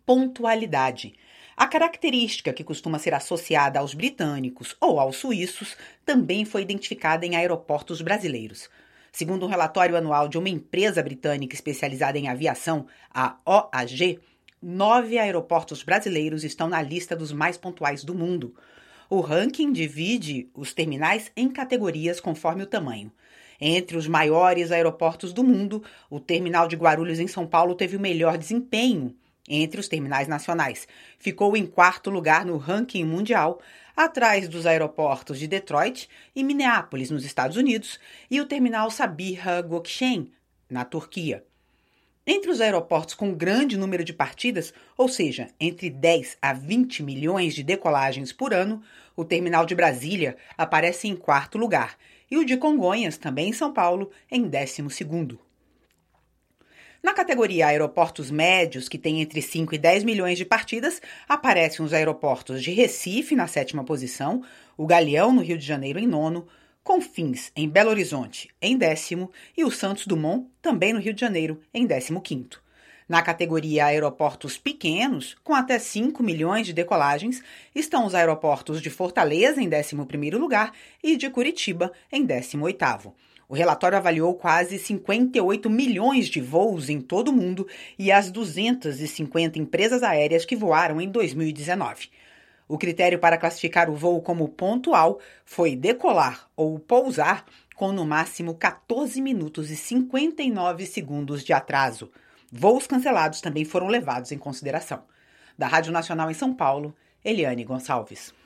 pontualidade. A característica que costuma ser associada aos britânicos ou aos suíços também foi identificada em aeroportos brasileiros. Segundo um relatório anual de uma empresa britânica especializada em aviação, a OAG, 9 aeroportos brasileiros estão na lista dos mais pontuais do mundo. O ranking divide os terminais em categorias conforme o tamanho. Entre os maiores aeroportos do mundo, o terminal de Guarulhos, em São Paulo, teve o melhor desempenho entre os terminais nacionais. Ficou em 4º lugar no ranking mundial, atrás dos aeroportos de Detroit e Minneapolis, nos Estados Unidos, e o terminal Sabiha Gökçen, na Turquia. Entre os aeroportos com grande número de partidas, ou seja, entre 10 a 20 milhões de decolagens por ano, o terminal de Brasília aparece em 4º lugar e o de Congonhas, também em São Paulo, em 12º. Na categoria aeroportos médios, que tem entre 5 e 10 milhões de partidas, aparecem os aeroportos de Recife, na 7ª posição, o Galeão, no Rio de Janeiro, em 9º, Confins, em Belo Horizonte, em 10º, e o Santos Dumont, também no Rio de Janeiro, em 15º. Na categoria aeroportos pequenos, com até 5 milhões de decolagens, estão os aeroportos de Fortaleza, em 11º lugar, e de Curitiba, em 18º. O relatório avaliou quase 58 milhões de voos em todo o mundo e as 250 empresas aéreas que voaram em 2019. O critério para classificar o voo como pontual foi decolar ou pousar com no máximo 14 minutos e 59 segundos de atraso. Voos cancelados também foram levados em consideração. Da Rádio Nacional em São Paulo, Eliane Gonçalves.